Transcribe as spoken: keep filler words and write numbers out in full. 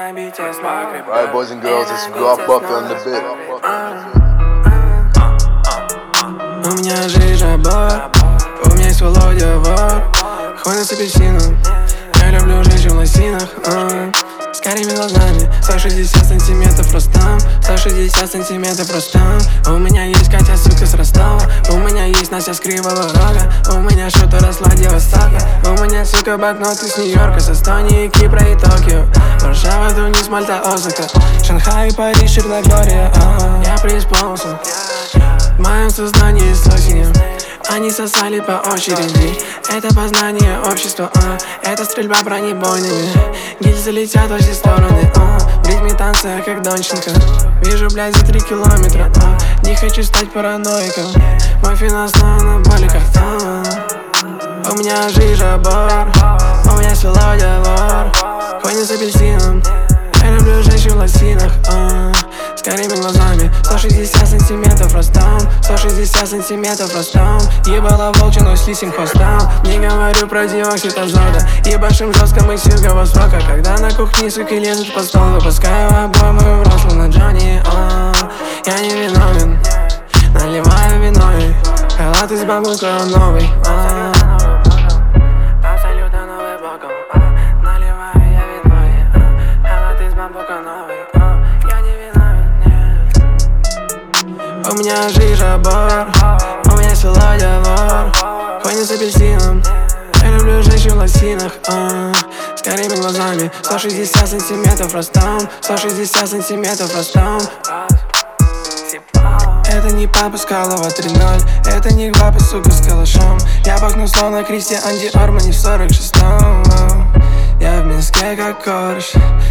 Alright, boys and girls, it's Graf Buffy on the bit. У меня жизнь работа, у меня есть Володя вор. Ходит с апельсином, я люблю жить в лосинах, а. С карими глазами, сто шестьдесят сантиметров ростом, сто шестьдесят сантиметров ростом. У меня есть Катя, сука, с Ростова. У меня есть Настя с Кривого Рога. У меня что-то росла Востока. У меня, сука, банкноты с Нью-Йорка, с Эстонии, Кипра и Токио. Варшава, Тунис, Мальта, Осака, Шанхай, Париж, Черногория, а. Я преисполнился в моем сознании с осенью. Они сосали по очереди. Это познание общества, а. Это стрельба бронебойными. Гильзы летят во все стороны, а. В ритме танца, как Донченко. Вижу, блядь, за три километра, а. Не хочу стать параноиком. Мой финанс на анаболиках, а. У меня жизнь работа, у меня есть Володя вор. Ходит с апельсином, я люблю женщин в лосинах, а. С карими глазами, сто шестьдесят сантиметров ростом, сто шестьдесят сантиметров ростом. Ебала волчину с лисим хвостом. Не говорю про диоксид азота. Ебашим жестко мы с юго-востока. Когда на кухне суки лезут по стол, выпускаю обойму взрослым на Джонни, а. Я не виновен, наливаю виной. Халат из бамбука новый, а. Абсолютно новый бокал, а. Наливаю я виной, а. Халат из бамбука новый, а. Я не виновен, нет. У меня жизнь работа, у меня есть Володя вор. Ходит с апельсином, я люблю женщин в лосинах, а. С карими глазами, сто шестьдесят сантиметров ростом, сто шестьдесят сантиметров ростом. Это не папа Скалова три ноль, это не папа, сука, с калашом. Я пахну словно Кристиан Диор, не в сорок шестом. Я в Минске как корж,